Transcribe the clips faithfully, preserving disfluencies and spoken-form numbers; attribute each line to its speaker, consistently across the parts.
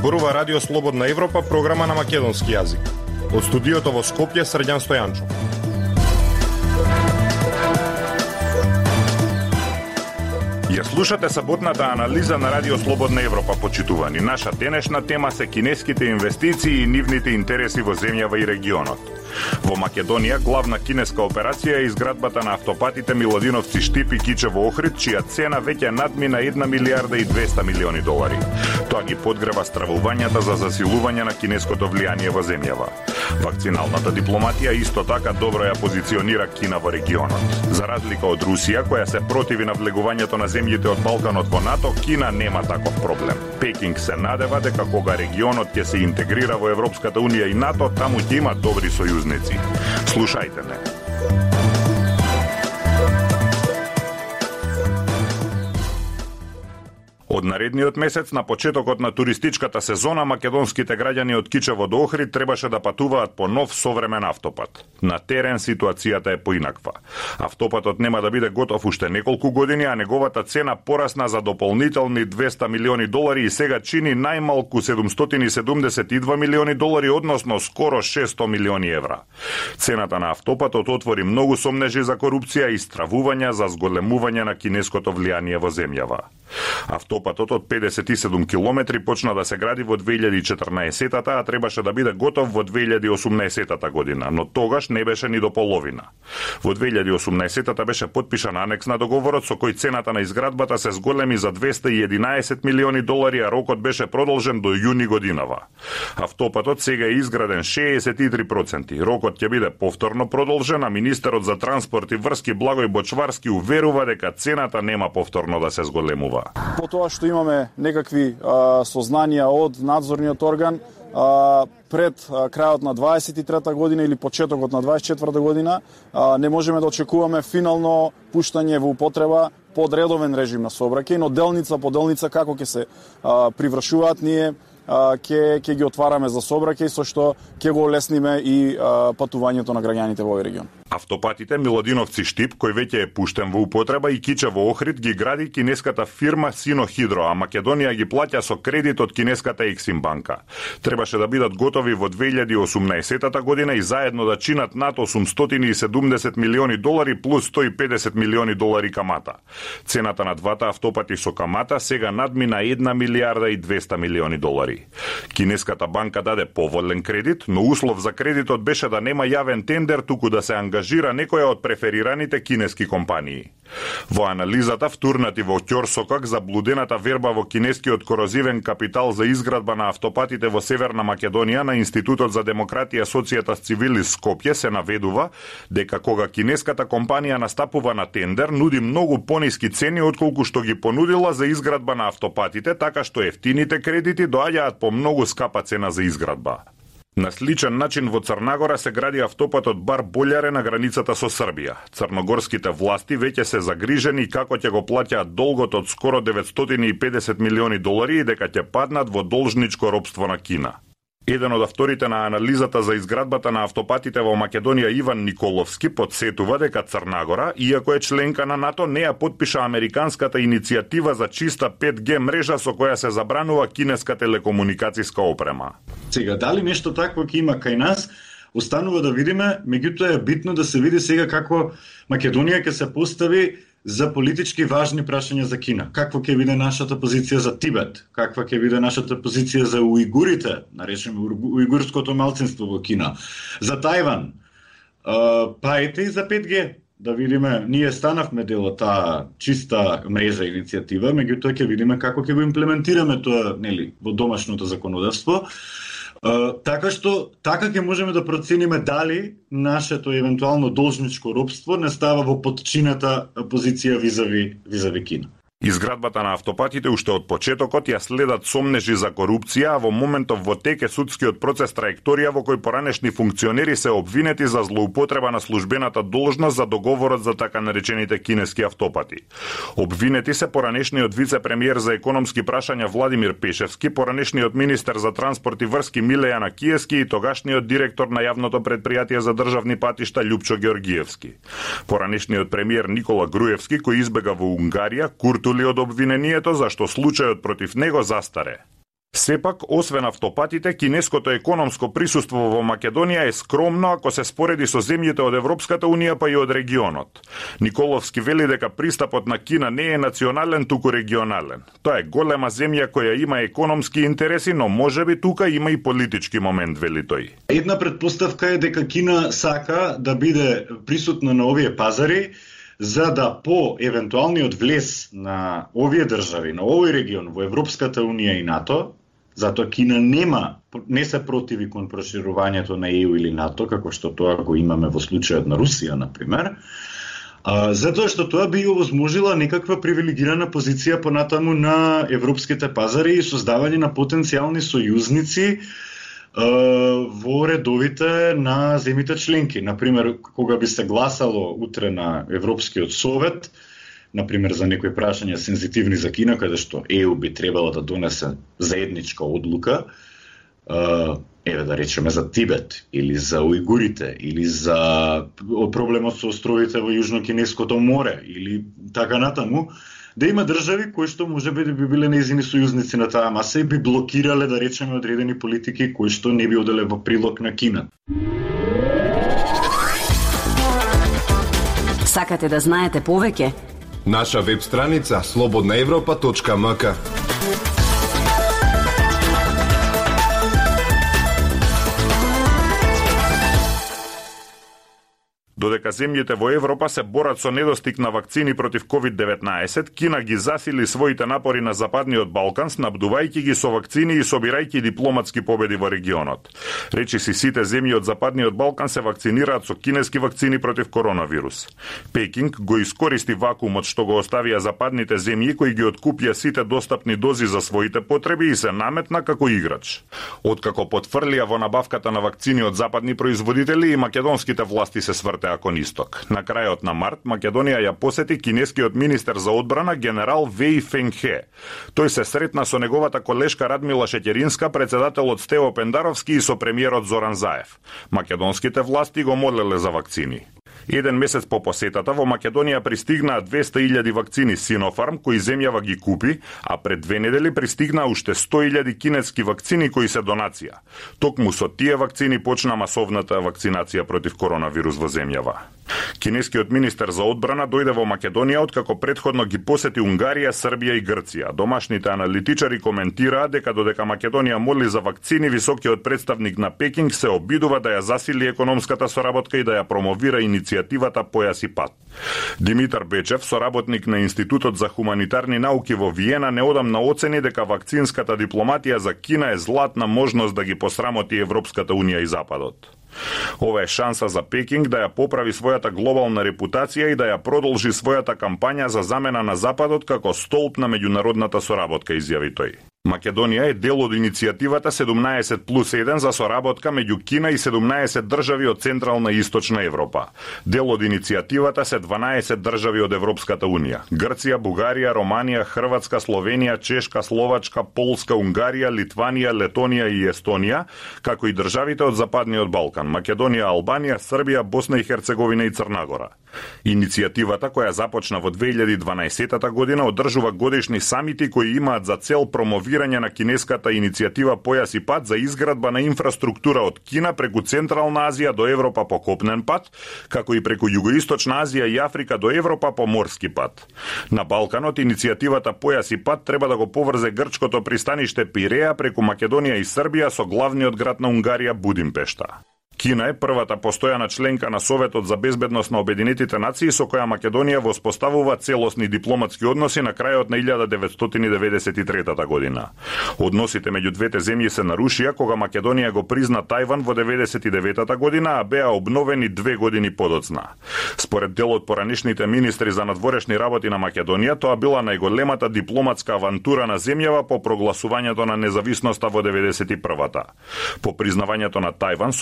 Speaker 1: Зборува Радио Слободна Европа, програма на македонски јазик. Од студиото во Скопје, Срđan Стојанчов. Ја слушате саботната анализа на Радио Слободна Европа, почитувани. Наша денешна тема се кинеските инвестиции и нивните интереси во земјава и регионот. Во Македонија главна кинеска операција е изградбата на автопатите Миладиновци Штип и Кичево Охрид, чија цена веќе надмина една милијарда и двеста милиони долари. Тоа ги подгрева стравувањата за засилување на кинеското влијание во земјава. Вакциналната дипломатија исто така добро ја позиционира Кина во регионот. За разлика од Русија, која се противи на влегувањето на земјите од Балканот во НАТО, Кина нема таков проблем. Пекинг се надева дека кога регионот ќе се интегрира во Европската унија и НАТО, таму ќе има добри сојузници. Слушајте ме. Од наредниот месец, на почетокот на туристичката сезона, македонските граѓани од Кичево до Охрид требаше да патуваат по нов современ автопат. На терен ситуацијата е поинаква. Автопатот нема да биде готов уште неколку години, а неговата цена порасна за дополнителни двеста милиони долари и сега чини најмалку седумстотини и седумдесет и два милиони долари, односно скоро шесто милиони евра. Цената на автопатот отвори многу сомнежи за корупција и стравувања за зголемување на кинеското влијание во земјава. Автопатот од педесет и седум километри почна да се гради во две илјади и четрнаесетта, а требаше да биде готов во две илјади и осумнаесетта година, но тогаш не беше ни до половина. Во две илјади и осумнаесетта беше подпишан анекс на договорот со кој цената на изградбата се зголеми за двеста и единаесет милиони долари, а рокот беше продолжен до јуни годинава. Автопатот сега е изграден шеесет и три проценти. Рокот ќе биде повторно продолжен, а министерот за транспорт и врски Благој Бочварски уверува дека цената нема повторно да се зголемува.
Speaker 2: По тоа што имаме некакви а, сознанија од надзорниот орган, а, пред а, крајот на дваесет и трета година или почетокот на дваесет и четврта година, а, не можеме да очекуваме финално пуштање во употреба под редовен режим на сообраќај, но делница по делница како ќе се а, привршуваат, ние ќе ќе ги отвараме за сообраќај, со што ќе го олесниме и а, патувањето на граѓаните во овој регион.
Speaker 1: Автопатите Миладиновци Штип, кој веќе е пуштен во употреба, и Кичево Охрид ги гради кинеската фирма Синохидро, а Македонија ги плаќа со кредит од кинеската Ексим банка. Требаше да бидат готови во две илјади и осумнаесетта година и заедно да чинат над осумстотини и седумдесет милиони долари плюс сто и педесет милиони долари камата. Цената на двата автопати со камата сега надмина една милијарда и двеста милиони долари. Кинеската банка даде поволен кредит, но услов за кредитот беше да нема јавен тендер, туку да се ангажира некоја од преферираните кинески компании. Во анализата втурнати во ќорсокак заблудената верба во кинескиот корозивен капитал за изградба на автопатите во Северна Македонија на Институтот за демократија Societas Civilis Скопје се наведува дека кога кинеската компанија настапува на тендер, нуди многу пониски цени отколку што ги понудила за изградба на автопатите, така што ефтините кредити доаѓаат по многу скапа цена за изградба. На сличен начин во Црнагора се гради автопатот Бар Болјаре на границата со Србија. Црногорските власти веќе се загрижени како ќе го плаќаат долгот од скоро деветстотини и педесет милиони долари и дека ќе паднат во должничко робство на Кина. Еден од авторите на анализата за изградбата на автопатите во Македонија, Иван Николовски, подсетува дека Црнагора, иако е членка на НАТО, не ја подпиша американската иницијатива за чиста пет ге мрежа со која се забранува кинеска телекомуникацијска опрема.
Speaker 3: Сега, дали нешто такво ќе има кај нас, останува да видиме, меѓутоа е битно да се види сега како Македонија ќе се постави за политички важни прашања за Кина. Каква ќе биде нашата позиција за Тибет? Каква ќе биде нашата позиција за уигурите, наречеме уигурското малцинство во Кина? За Тајван, па ете и за пет ге. Да видиме, ние станавме дел од таа чиста мрежа иницијатива, меѓутоа ќе видиме како ќе го имплементираме тоа, нели, во домашното законодавство. Uh, така што, така ќе можеме да процениме дали нашето евентуално должничко робство не става во потчината позиција визави, визави Кина.
Speaker 1: Изградбата на автопатите уште од почетокот ја следат сомнежи за корупција, а во моментов во тек е судскиот процес траекторија во кој поранешни функционери се обвинети за злоупотреба на службената должност за договорот за така наречените кинески автопати. Обвинети се поранешниот вице-премиер за економски прашања Владимир Пешевски, поранешниот министер за транспорт и врски Милејана Киески и тогашниот директор на јавното претпријатие за државни патишта Љупчо Георгиевски. Поранешниот премиер Никола Груевски, кој избега во Унгарија, курту од обвинението зашто случајот против него застаре. Сепак, освен автопатите, кинеското економско присуство во Македонија е скромно ако се спореди со земјите од Европската унија па и од регионот. Николовски вели дека пристапот на Кина не е национален, туку регионален. Тоа е голема земја која има економски интереси, но можеби тука има и политички момент, вели тој.
Speaker 3: Една предпоставка е дека Кина сака да биде присутна на овие пазари, за да по евентуалниот влез на овие држави, на овој регион во Европската унија и НАТО, затоа Кина нема, не се противи кон проширувањето на Е У или НАТО, како што тоа го имаме во случајот на Русија, например, а, затоа што тоа би овозможила некаква привилегирана позиција понатаму на европските пазари и создавање на потенцијални сојузници а, во редовите на земјите членки. Например, кога би се гласало утре на Европскиот совет, например, за некои прашања сензитивни за Кина, каде што Е У би требала да донесе заедничка одлука, еве да речеме за Тибет, или за ујгурите, или за проблемот со островите во Јужно-Кинеското море, или така натаму, да има држави кои што можеби да би биле нејзини сојузници на таа маса и би блокирале, да речеме, одредени политики кои што не би оделе во прилог на Кина.
Speaker 4: Сакате да знаете повеќе?
Speaker 5: Наша веб страница слободна европа точка ем ка.
Speaker 1: Додека земјите во Европа се борат со недостиг на вакцини против ковид деветнаесет, Кина ги засили своите напори на Западниот Балкан, снабдувајќи ги со вакцини и собирајќи дипломатски победи во регионот. Речиси сите земји од Западниот Балкан се вакцинираат со кинески вакцини против коронавирус. Пекинг го искористи вакуумот што го оставија западните земји кои ги откупија сите достапни дози за своите потреби и се наметна како играч. Откако потфрлија во набавката на вакцини од западни производители, и македонските власти се свртеа кон исток. На крајот на март, Македонија ја посети кинескиот министер за одбрана генерал Веј Фенгхе. Тој се сретна со неговата колешка Радмила Шеќеринска, председателот Стево Пендаровски и со премиерот Зоран Заев. Македонските власти го молеле за вакцини. Еден месец по посетата во Македонија пристигнаа двесте илјади вакцини Синофарм кои земјава ги купи, а пред две недели пристигнаа уште сто илјади кинески вакцини кои се донација. Токму со тие вакцини почна масовната вакцинација против коронавирус во земјава. Кинескиот министер за одбрана дојде во Македонија откако претходно ги посети Унгарија, Србија и Грција. Домашните аналитичари коментираа дека додека Македонија моли за вакцини, високиот представник на Пекинг се обидува да ја засили економската соработка и да ја промовира иницијативата Појас и пат. Димитар Бечев, соработник на Институтот за хуманитарни науки во Виена, неодамна оцени дека вакцинската дипломатија за Кина е златна можност да ги посрамоти Европската унија и Западот. Ова е шанса за Пекинг да ја поправи својата глобална репутација и да ја продолжи својата кампања за замена на Западот како столб на меѓународната соработка, изјави тој. Македонија е дел од иницијативата седумнаесет плюс еден за соработка меѓу Кина и седумнаесет држави од Централна и Источна Европа. Дел од иницијативата се дванаесет држави од Европската унија: Грција, Бугарија, Романија, Хрватска, Словенија, Чешка, Словачка, Полска, Унгарија, Литванија, Летонија и Естонија, како и државите од Западниот Балкан: Македонија, Албанија, Србија, Босна и Херцеговина и Црна Гора. Иницијативата, која започна во две илјади и дванаесета година, одржува годишни самити кои имаат за цел промовирање на кинеската иницијатива Појас и пат за изградба на инфраструктура од Кина преку Централна Азија до Европа по копнен пат, како и преку Југоисточна Азија и Африка до Европа по морски пат. На Балканот иницијативата Појас и пат треба да го поврзе грчкото пристаниште Пиреа преку Македонија и Србија со главниот град на Унгарија Будимпешта. Кина е првата постојана членка на Советот за безбедност на Обединетите нации со која Македонија воспоставува целосни дипломатски односи на крајот на илјада деветстотини деветдесет и трета година. Односите меѓу двете земји се нарушија кога Македонија го призна Тајван во деветдесет и девета година, а беа обновени две години подоцна. Според дел од поранешните министри за надворешни работи на Македонија, тоа била најголемата дипломатска авантура на земјава по прогласувањето на независноста во деветдесет и првата. По признавањето на Тајван, Советот за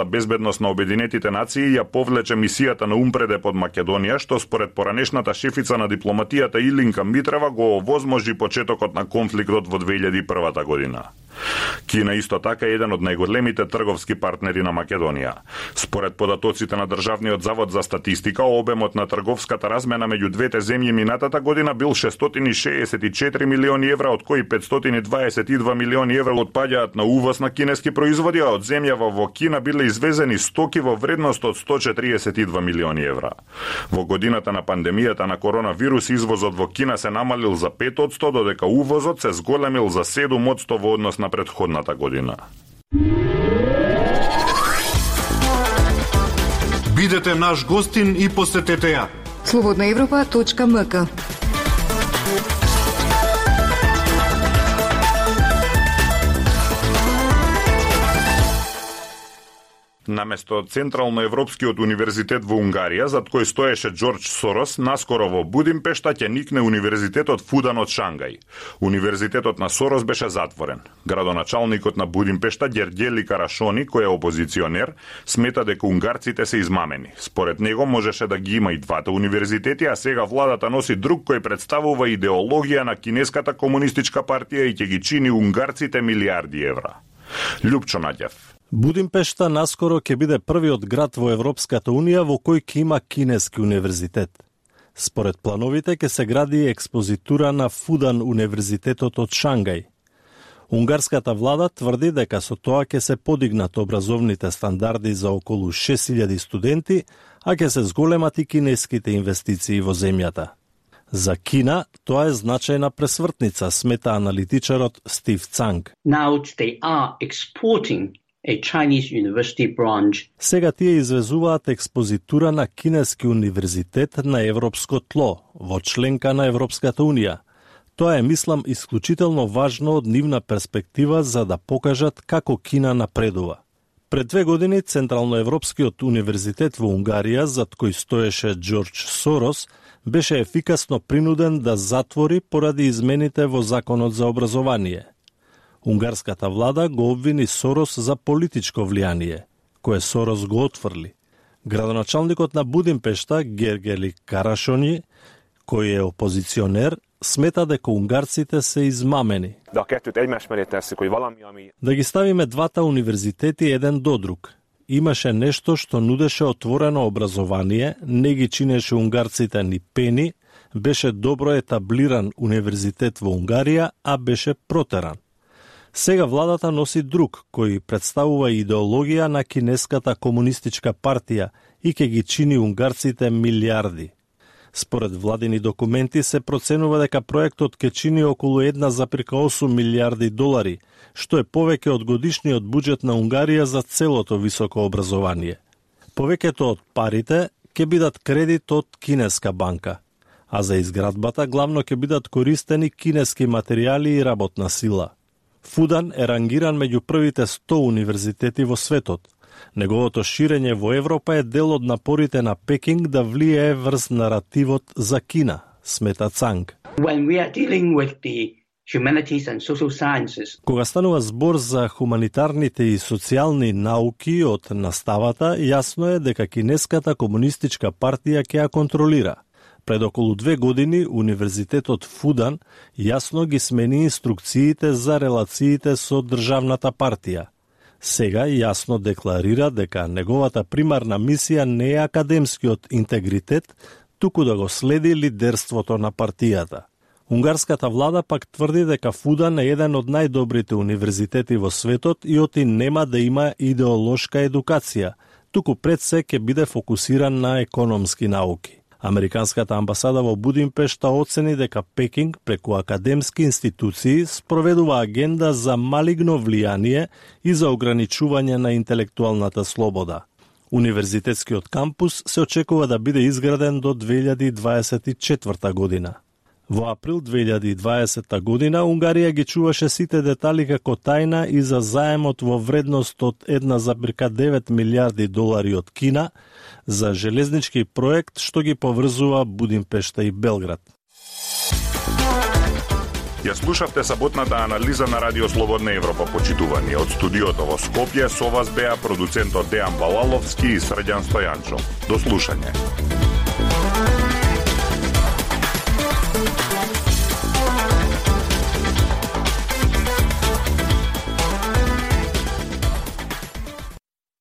Speaker 1: безбедност на Обединетите нации ја повлече мисијата на Умпреде под Македонија, што според поранешната шефица на дипломатијата Илинка Митрева го овозможи почетокот на конфликтот во две илјади и прва година. Кина исто така е еден од најголемите трговски партнери на Македонија. Според податоците на Државниот завод за статистика, обемот на трговската размена меѓу двете земји минатата година бил шестстотини и шеесет и четири милиони евра, од кои петстотини и дваесет и два милиони евра отпаѓаат на увоз на кинески производи, а од земјава во Кина биле извезени стоки во вредност од сто четириесет и два милиони евра. Во годината на пандемијата на коронавирус извозот во Кина се намалил за пет одсто, додека увозот се зголемил за седум одсто во однос на предходната година.
Speaker 6: Бидете наш гостин и посетете ја.
Speaker 7: слободна европа точка ем ка.
Speaker 1: Наместо Централноевропскиот универзитет во Унгарија, зад кој стоеше Џорџ Сорос, наскоро во Будимпешта ќе никне универзитетот Фудан од Шангај. Универзитетот на Сорос беше затворен. Градоначалникот на Будимпешта Ѓерѓели Карашони, кој е опозиционер, смета дека унгарците се измамени. Според него можеше да ги има и двата универзитети, а сега владата носи друг кој представува идеологија на кинеската комунистичка партија и ќе ги чини унгарците милиарди евра. Љупчо Наѓев.
Speaker 8: Будимпешта наскоро ќе биде првиот град во Европската унија во кој ќе има кинески универзитет. Според плановите ќе се гради експозитура на Фудан универзитетот од Шангај. Унгарската влада тврди дека со тоа ќе се подигнат образовните стандарди за околу шест илјади студенти, а ќе се зголемат и кинеските инвестиции во земјата. За Кина тоа е значајна пресвртница, смета аналитичарот Стив Цанг.
Speaker 9: Now they are exporting a Chinese university branch.
Speaker 8: Сега тие извезуваат експозитура на кинески универзитет на европско тло, во членка на Европската унија. Тоа е, мислам, исклучително важно од нивна перспектива за да покажат како Кина напредува. Пред две години Централноевропскиот универзитет во Унгарија, зад кој стоеше Џорџ Сорос, беше ефикасно принуден да затвори поради измените во Законот за образование. Унгарската влада го обвини Сорос за политичко влијание, кое Сорос го отфрли. Градоначалникот на Будимпешта, Ѓерѓели Карашони, кој е опозиционер, смета дека унгарците се измамени. Да ги ставиме двата универзитети еден до друг. Имаше нешто што нудеше отворено образование, не ги чинеше унгарците ни пени, беше добро етаблиран универзитет во Унгарија, а беше протеран. Сега владата носи друг, кој представува идеологија на кинеската комунистичка партија и ќе ги чини унгарците милиарди. Според владини документи се проценува дека проектот ќе чини околу една зарез осум милиарди долари, што е повеќе од годишниот буџет на Унгарија за целото високо образование. Повеќето од парите ќе бидат кредит од кинеска банка, а за изградбата главно ќе бидат користени кинески материјали и работна сила. Фудан е рангиран меѓу првите сто универзитети во светот. Неговото ширење во Европа е дел од напорите на Пекинг да влијае врз наративот за Кина, смета Цанг.
Speaker 9: When we are dealing with the humanities and social sciences,
Speaker 8: Кога станува збор за хуманитарните и социјални науки од наставата, јасно е дека кинеската комунистичка партија ќе ја контролира. Пред околу две години Универзитетот Фудан јасно ги смени инструкциите за релациите со државната партија. Сега јасно декларира дека неговата примарна мисија не е академскиот интегритет, туку да го следи лидерството на партијата. Унгарската влада пак тврди дека Фудан е еден од најдобрите универзитети во светот и оти нема да има идеолошка едукација, туку пред се ќе биде фокусиран на економски науки. Американската амбасада во Будимпешта оцени дека Пекинг преку академски институции спроведува агенда за малигно влијание и за ограничување на интелектуалната слобода. Универзитетскиот кампус се очекува да биде изграден до две илјади дваесет и четврта година. Во април две илјади и дваесета година Унгарија ги чуваше сите детали како тајна и за заемот во вредност од една зарез девет милиарди долари од Кина за железнички проект што ги поврзува Будимпешта и Белград.
Speaker 1: Ја слушавте саботната анализа на Радио Слободна Европа, почитувани. Од студиото во Скопје со вас беа продуцентот Дејан Балаловски и Срđan Стојанчов. До слушање.